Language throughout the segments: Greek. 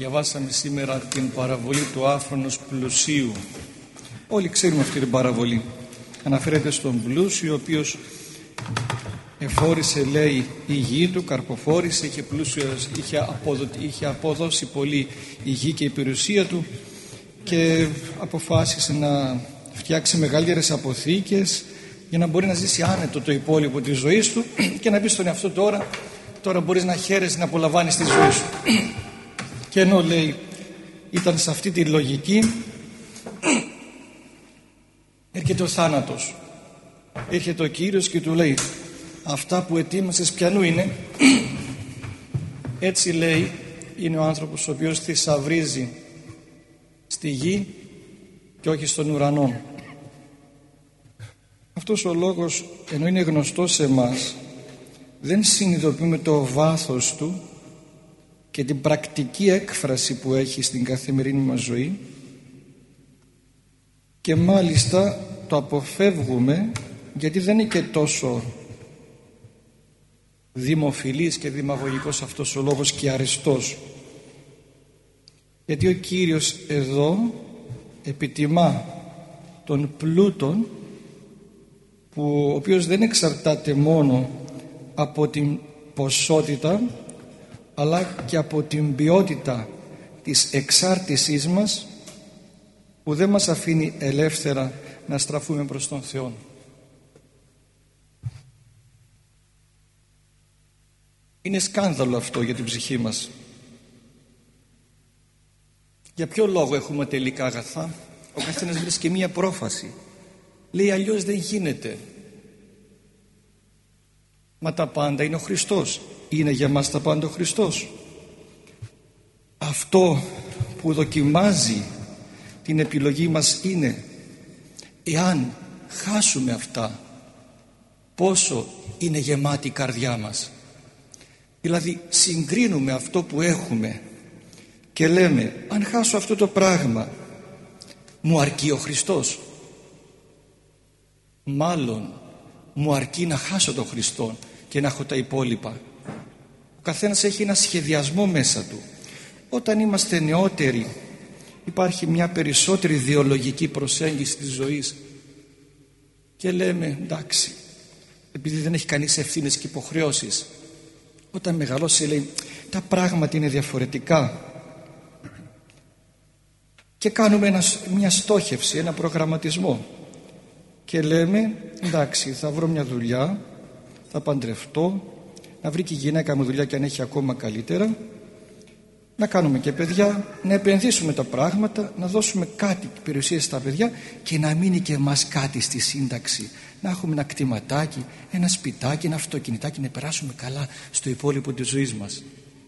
Διαβάσαμε σήμερα την παραβολή του άφρονος πλουσίου. Όλοι ξέρουμε αυτή την παραβολή. Αναφέρεται στον πλούσιο, ο οποίος εφόρησε, λέει, η γη του, καρποφόρησε, είχε αποδώσει πολύ η γη και η περιουσία του και αποφάσισε να φτιάξει μεγαλύτερες αποθήκες για να μπορεί να ζήσει άνετο το υπόλοιπο της ζωής του και να πει στον εαυτό του, τώρα μπορείς να χαίρεσαι, να απολαμβάνεις τη ζωή σου. Και ενώ, λέει, ήταν σε αυτή τη λογική, έρχεται ο θάνατος. Έρχεται ο Κύριος και του λέει, αυτά που ετοίμασες ποιανού είναι? Έτσι, λέει, είναι ο άνθρωπος ο οποίος θησαυρίζει στη γη και όχι στον ουρανό. Αυτός ο λόγος, ενώ είναι γνωστός σε εμάς, δεν συνειδητοποιούμε το βάθος του και την πρακτική έκφραση που έχει στην καθημερινή μας ζωή, και μάλιστα το αποφεύγουμε γιατί δεν είναι και τόσο δημοφιλής και δημαγωγικός αυτός ο λόγος και αρεστός. Γιατί ο Κύριος εδώ επιτιμά τον πλούτον, ο οποίος δεν εξαρτάται μόνο από την ποσότητα αλλά και από την ποιότητα της εξάρτησής μας, που δεν μας αφήνει ελεύθερα να στραφούμε προς τον Θεό. Είναι σκάνδαλο αυτό για την ψυχή μας. Για ποιο λόγο έχουμε τελικά αγαθά? Ο καθένας βρίσκει μία πρόφαση. Λέει, αλλιώς δεν γίνεται. Μα τα πάντα είναι ο Χριστός. Είναι για μας τα πάντα ο Χριστός? Αυτό που δοκιμάζει την επιλογή μας είναι εάν χάσουμε αυτά, πόσο είναι γεμάτη η καρδιά μας. Δηλαδή συγκρίνουμε αυτό που έχουμε και λέμε, αν χάσω αυτό το πράγμα, μου αρκεί ο Χριστός? Μάλλον μου αρκεί να χάσω τον Χριστό και να έχω τα υπόλοιπα. Ο καθένας έχει ένα σχεδιασμό μέσα του. Όταν είμαστε νεότεροι υπάρχει μια περισσότερη ιδεολογική προσέγγιση της ζωής και λέμε, εντάξει, επειδή δεν έχει κανείς ευθύνες και υποχρεώσεις. Όταν μεγαλώσει, λέει, τα πράγματα είναι διαφορετικά και κάνουμε μια στόχευση, ένα προγραμματισμό και λέμε, εντάξει, θα βρω μια δουλειά, θα παντρευτώ, να βρει και η γυναίκα μου δουλειά και αν έχει ακόμα καλύτερα, να κάνουμε και παιδιά, να επενδύσουμε τα πράγματα, να δώσουμε κάτι περιουσία στα παιδιά και να μείνει και εμάς κάτι στη σύνταξη. Να έχουμε ένα κτηματάκι, ένα σπιτάκι, ένα αυτοκινητάκι, να περάσουμε καλά στο υπόλοιπο της ζωής μας.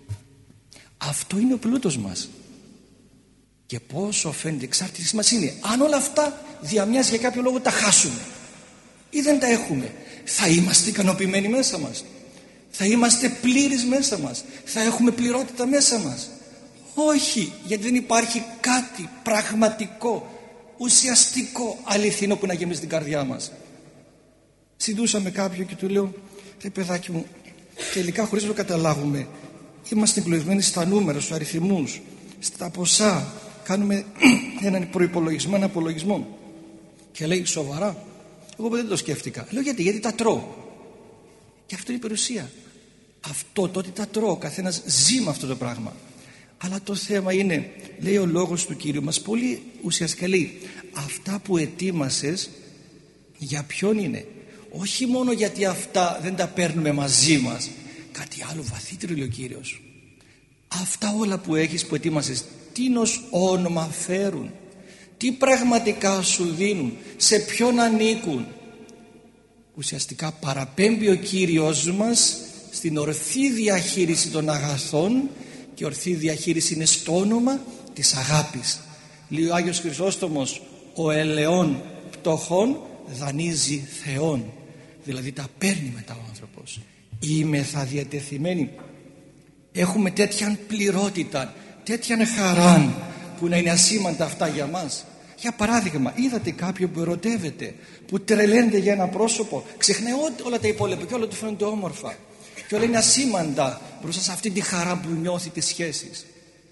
Αυτό είναι ο πλούτος μας. Και πόσο φαίνεται η εξάρτησή μας είναι. Αν όλα αυτά διαμοιάζει για κάποιο λόγο τα χάσουμε ή δεν τα έχουμε, θα είμαστε ικανοποιημένοι μέσα μας? Θα είμαστε πλήρεις μέσα μας? Θα έχουμε πληρότητα μέσα μας? Όχι, γιατί δεν υπάρχει κάτι πραγματικό, ουσιαστικό, αληθινό που να γεμίσει την καρδιά μας. Συντούσα με κάποιον και του λέω, ρε παιδάκι μου, τελικά χωρίς να το καταλάβουμε είμαστε εγκλωβισμένοι στα νούμερα, στους αριθμούς, στα ποσά. Κάνουμε έναν προϋπολογισμό, έναν απολογισμό. Και λέει, σοβαρά? Εγώ δεν το σκέφτηκα. Λέω, γιατί τα τρώω. Και αυτό είναι η περιουσία. Αυτό τότε τα τρώω. Ο καθένας ζει με αυτό το πράγμα. Αλλά το θέμα είναι, λέει ο λόγος του Κύριου μας, πολύ ουσιαστικά λέει, αυτά που ετοίμασες για ποιον είναι? Όχι μόνο γιατί αυτά δεν τα παίρνουμε μαζί μας, κάτι άλλο βαθύτερο λέει ο Κύριος. Αυτά όλα που έχεις, που ετοίμασες, τίνος όνομα φέρουν? Τι πραγματικά σου δίνουν? Σε ποιον ανήκουν? Ουσιαστικά παραπέμπει ο Κύριος μας στην ορθή διαχείριση των αγαθών, και ορθή διαχείριση είναι στο όνομα της αγάπης. Λέει ο Άγιος Χρυσόστομος, ο ελαιών πτωχών δανείζει Θεόν. Δηλαδή τα παίρνει μετά ο άνθρωπος. Είμαι θα διατεθειμένοι. Έχουμε τέτοιαν πληρότητα, τέτοιαν χαράν που να είναι ασήμαντα αυτά για μας. Για παράδειγμα, είδατε κάποιον που ερωτεύεται, που τρελαίνεται για ένα πρόσωπο, ξεχνάει όλα τα υπόλοιπα και όλα του φαίνονται όμορφα και όλα είναι ασήμαντα μπροστά σε αυτή τη χαρά που νιώθει τις σχέσεις.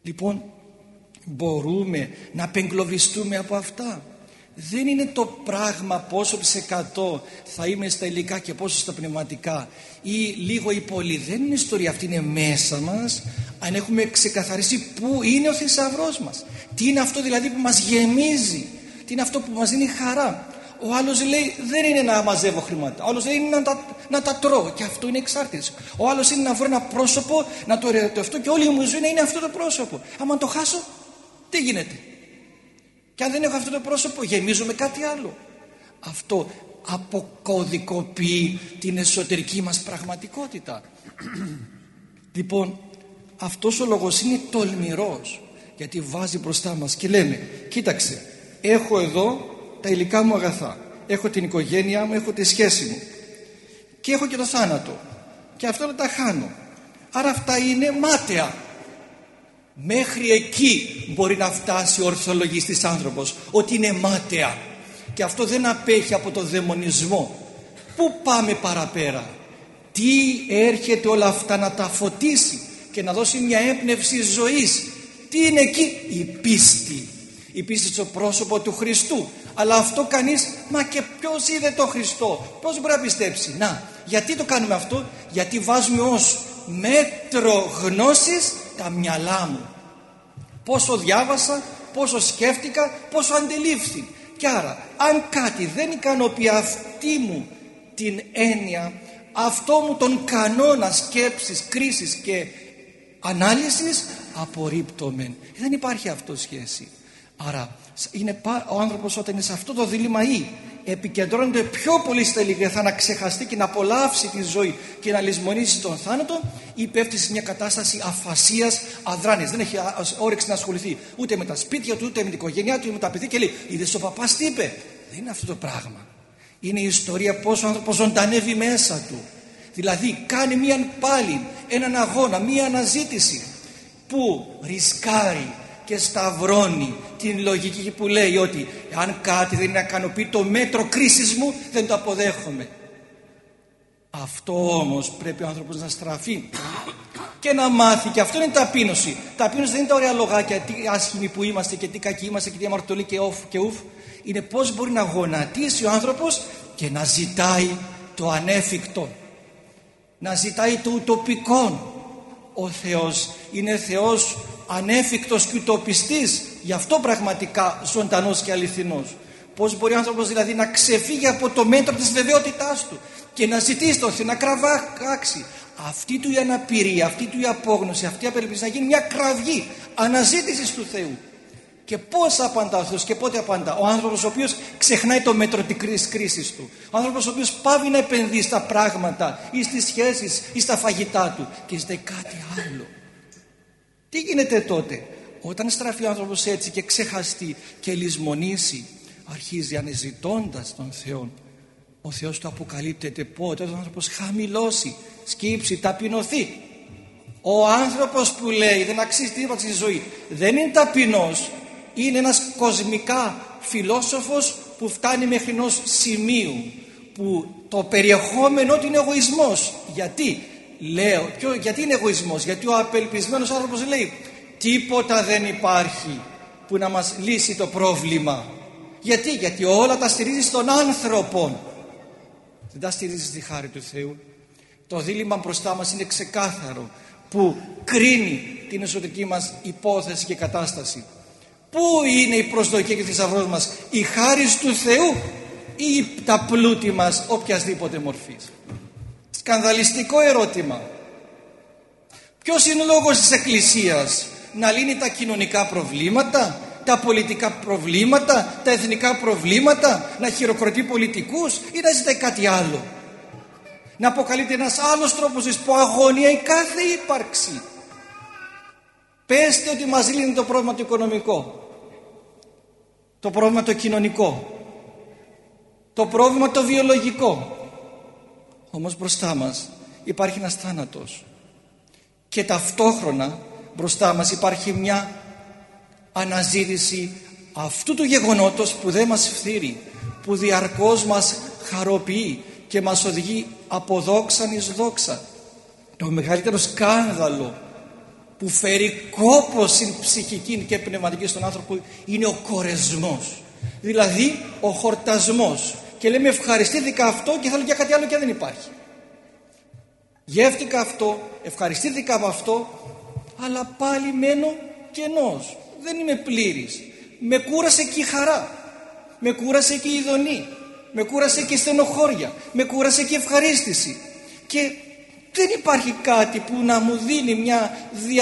Λοιπόν, μπορούμε να απεγκλωβιστούμε από αυτά? Δεν είναι το πράγμα πόσο % θα είμαι στα υλικά και πόσο στα πνευματικά, ή λίγο ή πολύ. Δεν είναι ιστορία αυτή, είναι μέσα μας. Αν έχουμε ξεκαθαρίσει πού είναι ο θησαυρός μας, τι είναι αυτό δηλαδή που μας γεμίζει, τι είναι αυτό που μας δίνει χαρά. Ο άλλος λέει δεν είναι να μαζεύω χρήματα, ο άλλος λέει είναι να τα τρώω, και αυτό είναι εξάρτηση. Ο άλλος είναι να βρω ένα πρόσωπο, να το ερωτευτώ και όλη μου ζωή να είναι αυτό το πρόσωπο. Άμα το χάσω, τι γίνεται? Και αν δεν έχω αυτό το πρόσωπο, γεμίζω με κάτι άλλο. Αυτό αποκωδικοποιεί την εσωτερική μας πραγματικότητα. Λοιπόν, αυτός ο λόγος είναι τολμηρός, γιατί βάζει μπροστά μας και λέμε, κοίταξε, έχω εδώ τα υλικά μου αγαθά, έχω την οικογένειά μου, έχω τη σχέση μου και έχω και το θάνατο, και αυτό να τα χάνω, άρα αυτά είναι μάταια. Μέχρι εκεί μπορεί να φτάσει ο ορθολογιστής άνθρωπος, ότι είναι μάταια, και αυτό δεν απέχει από το δαιμονισμό. Πού πάμε παραπέρα? Τι έρχεται όλα αυτά να τα φωτίσει και να δώσει μια έμπνευση ζωής? Τι είναι εκεί? Η πίστη. Η πίστη στο πρόσωπο του Χριστού. Αλλά αυτό κανείς, μα και ποιος είδε το Χριστό? Πώς μπορεί να πιστέψει? Να, γιατί το κάνουμε αυτό? Γιατί βάζουμε ως μέτρο γνώσης τα μυαλά μου. Πόσο διάβασα, πόσο σκέφτηκα, πόσο αντιλήφθη. Και άρα, αν κάτι δεν ικανοποιεί αυτή μου την έννοια, αυτό μου τον κανόνα σκέψης, κρίσης και ανάλυσης, απορρίπτωμεν. Δεν υπάρχει αυτό σχέση. Άρα ο άνθρωπος όταν είναι σε αυτό το δίλημμα, ή επικεντρώνεται πιο πολύ στα υλικά να ξεχαστεί και να απολαύσει τη ζωή και να λησμονήσει τον θάνατο, ή πέφτει σε μια κατάσταση αφασίας, αδράνειας. Δεν έχει όρεξη να ασχοληθεί ούτε με τα σπίτια του, ούτε με την οικογένειά του, ούτε με τα παιδιά, και λέει, είδες ο παπάς τι είπε? Δεν είναι αυτό το πράγμα. Είναι η ιστορία πώς ο άνθρωπος ζωντανεύει μέσα του. Δηλαδή κάνει έναν αγώνα, μία αναζήτηση που ρισκάρει και σταυρώνει την λογική που λέει ότι αν κάτι δεν είναι να ικανοποιεί το μέτρο κρίσης μου, δεν το αποδέχομαι. Αυτό όμως πρέπει ο άνθρωπος να στραφεί και να μάθει, και αυτό είναι ταπείνωση. Ταπείνωση δεν είναι τα ωραία λογάκια, τι άσχημοι που είμαστε και τι κακοί είμαστε και τι αμαρτωλοί και οφ και ουφ. Είναι πώς μπορεί να γονατίσει ο άνθρωπος και να ζητάει το ανέφικτο, να ζητάει το ουτοπικό. Ο Θεός είναι Θεός ανέφικτος και ουτοπιστής, γι' αυτό πραγματικά ζωντανός και αληθινός. Πώς μπορεί ο άνθρωπος δηλαδή να ξεφύγει από το μέτρο της βεβαιότητάς του και να ζητήσει τον Θεό, να κραβάξει? Αυτή του η αναπηρία, αυτή του η απόγνωση, αυτή η απελπίση να γίνει μια κραυγή αναζήτησης του Θεού. Και πώς απαντά ο Θεός και πότε απαντά? Ο άνθρωπος ο οποίος ξεχνάει το μέτρο της κρίσης του, ο άνθρωπος ο οποίος πάβει να επενδύει στα πράγματα ή στις σχέσεις ή στα φαγητά του και ζητάει κάτι άλλο. Τι γίνεται τότε? Όταν στραφεί ο άνθρωπος έτσι και ξεχαστεί και λησμονήσει, αρχίζει αναζητώντας τον Θεό. Ο Θεός του αποκαλύπτεται πότε? Όταν ο άνθρωπος χαμηλώσει, σκύψει, ταπεινωθεί. Ο άνθρωπος που λέει δεν αξίζει τίποτα στη ζωή δεν είναι ταπεινός, είναι ένας κοσμικά φιλόσοφος που φτάνει μέχρι ενός σημείου που το περιεχόμενο του είναι εγωισμός. Γιατί είναι εγωισμός? Γιατί ο απελπισμένος άνθρωπος λέει τίποτα δεν υπάρχει που να μας λύσει το πρόβλημα. Γιατί όλα τα στηρίζει στον άνθρωπο, δεν τα στηρίζει στη χάρη του Θεού. Το δίλημμα μπροστά μας είναι ξεκάθαρο, που κρίνει την εσωτερική μας υπόθεση και κατάσταση. Πού είναι η προσδοκία και ο θησαυρός μας? Η χάρις του Θεού ή τα πλούτη μας οποιασδήποτε μορφής? Σκανδαλιστικό ερώτημα. Ποιος είναι ο λόγος της Εκκλησίας? Να λύνει τα κοινωνικά προβλήματα, τα πολιτικά προβλήματα, τα εθνικά προβλήματα, να χειροκροτεί πολιτικούς, ή να ζητάει κάτι άλλο? Να αποκαλύπτει ένας άλλος τρόπος ζωής που αγωνία η κάθε ύπαρξη. Πέστε ότι μας λύνει το πρόβλημα το οικονομικό, το πρόβλημα το κοινωνικό, το πρόβλημα το βιολογικό. Όμως μπροστά μας υπάρχει ένας θάνατος, και ταυτόχρονα μπροστά μας υπάρχει μια αναζήτηση αυτού του γεγονότος που δεν μας φθείρει, που διαρκώς μας χαροποιεί και μας οδηγεί από δόξαν εις δόξα. Το μεγαλύτερο σκάνδαλο που φέρει κόπο στην ψυχική και πνευματική στον άνθρωπο είναι ο κορεσμός, δηλαδή ο χορτασμός, και λέμε ευχαριστήθηκα αυτό και θέλω για κάτι άλλο και δεν υπάρχει. Γεύτηκα αυτό, ευχαριστήθηκα από αυτό, αλλά πάλι μένω κενός, δεν είμαι πλήρης. Με κούρασε και η χαρά, με κούρασε και η ειδονή, με κούρασε και η στενοχώρια, με κούρασε και η ευχαρίστηση, και δεν υπάρχει κάτι που να μου δίνει μια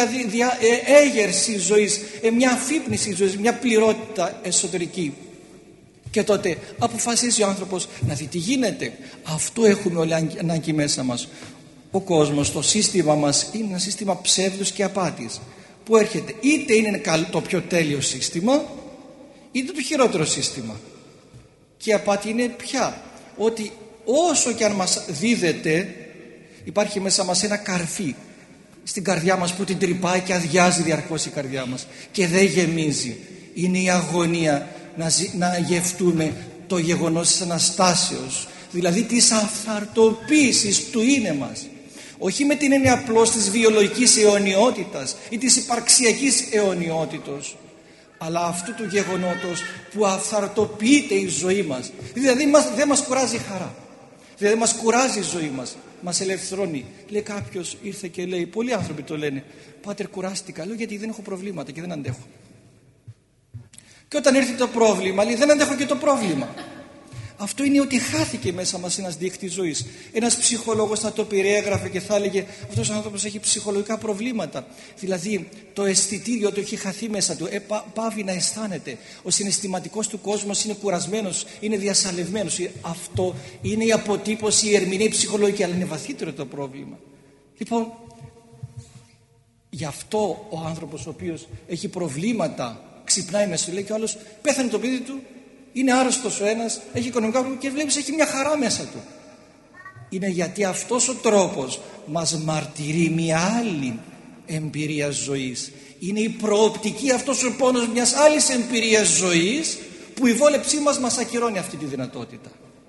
έγερση ζωής, μια αφύπνιση ζωής, μια πληρότητα εσωτερική. Και τότε αποφασίζει ο άνθρωπος να δει τι γίνεται. Αυτό έχουμε όλοι ανάγκη μέσα μας. Ο κόσμος, το σύστημα μας είναι ένα σύστημα ψεύδους και απάτης, που έρχεται, είτε είναι το πιο τέλειο σύστημα, είτε το χειρότερο σύστημα. Και η απάτη είναι πια ότι όσο και αν μας δίδεται, υπάρχει μέσα μας ένα καρφί στην καρδιά μας που την τρυπάει και αδειάζει διαρκώς η καρδιά μας και δεν γεμίζει. Είναι η αγωνία να γευτούμε το γεγονός της Αναστάσεως, δηλαδή της αυθαρτοποίησης του είναι μας, όχι με την έννοια απλώς της βιολογικής αιωνιότητας ή της υπαρξιακής αιωνιότητος, αλλά αυτού του γεγονότος που αυθαρτοποιείται η ζωή μας. Δηλαδή δεν μας κουράζει η χαρά, δεν μας κουράζει η ζωή μας, μας ελευθερώνει. Λέει κάποιος, ήρθε και λέει, πολλοί άνθρωποι το λένε, πάτερ κουράστηκα, λέω γιατί δεν έχω προβλήματα και δεν αντέχω. Και όταν έρθει το πρόβλημα, λέει δεν αντέχω και το πρόβλημα. Αυτό είναι ότι χάθηκε μέσα μας ένας δείκτης ζωής. Ένας ψυχολόγος θα το περιέγραφε και θα έλεγε αυτός ο άνθρωπος έχει ψυχολογικά προβλήματα. Δηλαδή το αισθητήριο του έχει χαθεί μέσα του, πάβει να αισθάνεται. Ο συναισθηματικός του κόσμος είναι κουρασμένος, είναι διασαλευμένος. Αυτό είναι η αποτύπωση, η ερμηνεία, η ψυχολογική, αλλά είναι βαθύτερο το πρόβλημα. Λοιπόν, γι' αυτό ο άνθρωπος ο οποίος έχει προβλήματα ξυπνάει μέσα του, λέει, και ο άλλος πέθανε το παιδί του, είναι άρρωστος ο ένας, έχει οικονομικά προβλήματα και βλέπεις έχει μια χαρά μέσα του. Είναι γιατί αυτός ο τρόπος μας μαρτυρεί μια άλλη εμπειρία ζωής. Είναι η προοπτική, αυτός ο πόνος μιας άλλης εμπειρίας ζωής, που η βόλεψή μας ακυρώνει αυτή τη δυνατότητα.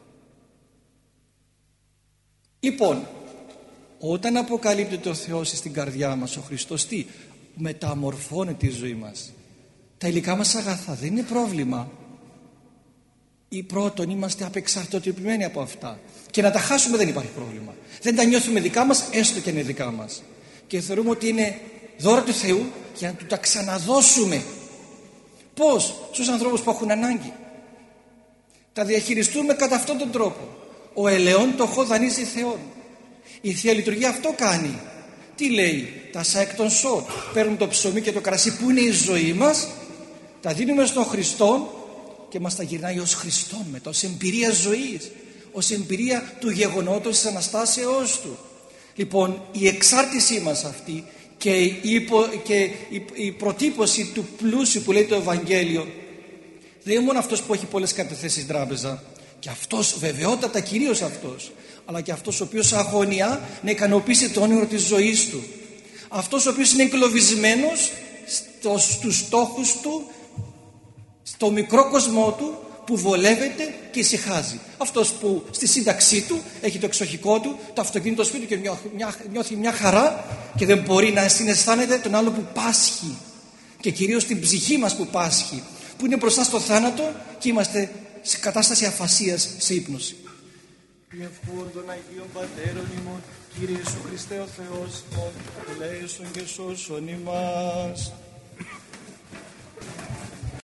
Λοιπόν, όταν αποκαλύπτεται ο Θεός στην καρδιά μας, ο Χριστός τι μεταμορφώνει τη ζωή μας. Τα υλικά μας αγαθά δεν είναι πρόβλημα. Ή πρώτον είμαστε απεξαρτοποιημένοι από αυτά, και να τα χάσουμε δεν υπάρχει πρόβλημα. Δεν τα νιώθουμε δικά μας, έστω και είναι δικά μας, και θεωρούμε ότι είναι δώρο του Θεού για να του τα ξαναδώσουμε. Πώς? Στους ανθρώπους που έχουν ανάγκη. Τα διαχειριστούμε κατά αυτόν τον τρόπο. Ο ελαιόν το χώ δανείζει Θεόν. Η Θεία Λειτουργία αυτό κάνει. Τι λέει? Τα σα εκ των σών. Παίρνουμε το ψωμί και το κρασί που είναι η ζωή μας, τα δίνουμε στον Χριστό και μας τα γυρνάει ως Χριστόν μετά, ως εμπειρία ζωής, ως εμπειρία του γεγονότος της Αναστάσεώς Του. Λοιπόν, η εξάρτησή μας αυτή και η προτύπωση του πλούσιου που λέει το Ευαγγέλιο δεν είναι μόνο αυτός που έχει πολλές καταθέσεις στην τράπεζα, και αυτός βεβαιότατα κυρίως αυτός, αλλά και αυτός ο οποίος αγωνιά να ικανοποιήσει το όνειρο της ζωής του, αυτός ο οποίος είναι εγκλωβισμένος στους στόχους του, στο μικρό κόσμο του που βολεύεται και ησυχάζει. Αυτός που στη σύνταξή του έχει το εξοχικό του, το αυτοκίνητο σπίτι του και νιώθει μια χαρά και δεν μπορεί να συναισθάνεται τον άλλο που πάσχει, και κυρίως την ψυχή μας που πάσχει, που είναι μπροστά στο θάνατο και είμαστε σε κατάσταση αφασίας, σε ύπνωση. Η ευχών των Αγίων Πατέρων ημών, Κύριε Ιησού Χριστέ ο Θεός ημών, ελέησον και σώσον ημάς.